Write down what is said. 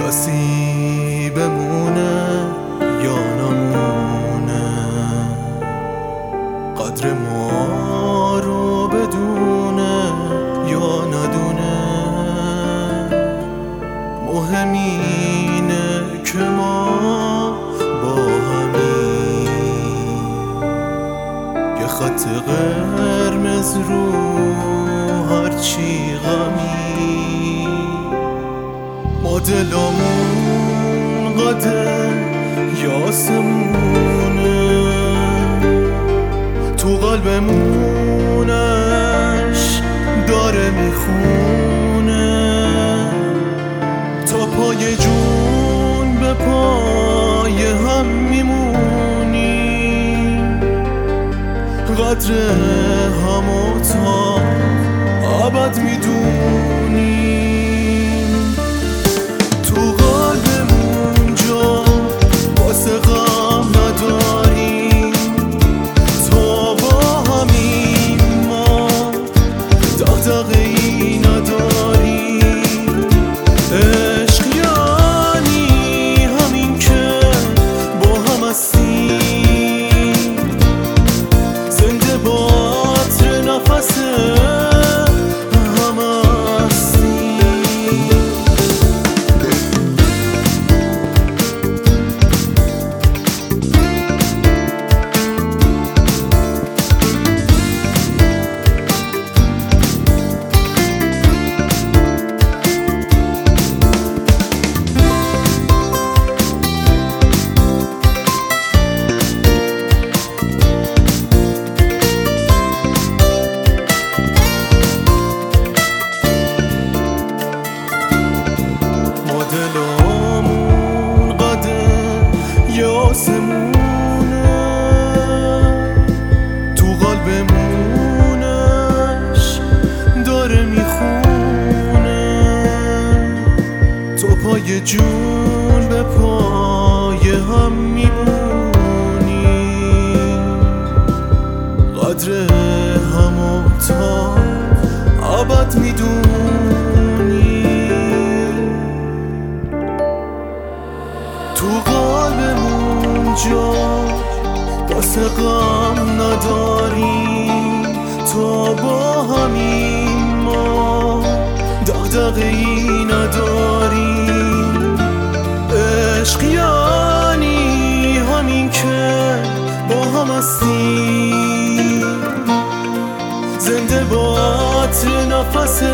کسی بمونه یا نمونه، قدر ما رو بدونه یا ندونه. مهم اینه که ما با همیم، یه خط قرمز رو هرچی غمی. ما دلمون قده یاسمونه، تو قلبمونش داره میخونه. تا پای جون به پای هم میمونیم، قدر همو تا ابد میدونیم. تو قلبمون جا واسه غم نداریم، تا با همین ما دغدغه‌ای نداریم. عشق یعنی همین که با هم هستیم، زنده با عطر نفس هم هستیم. دلمون قده یاسمونه، تو قلبمونش داره میخونه. تو پای جون به پای هم میمونیم، قدر همو تا ابد میدونیم. تو قلبمون جا واسه غم نداریم، تا با همین ما دغدغه‌ای نداریم. عشق یعنی همین که با هم هستیم، زنده با عطر نفس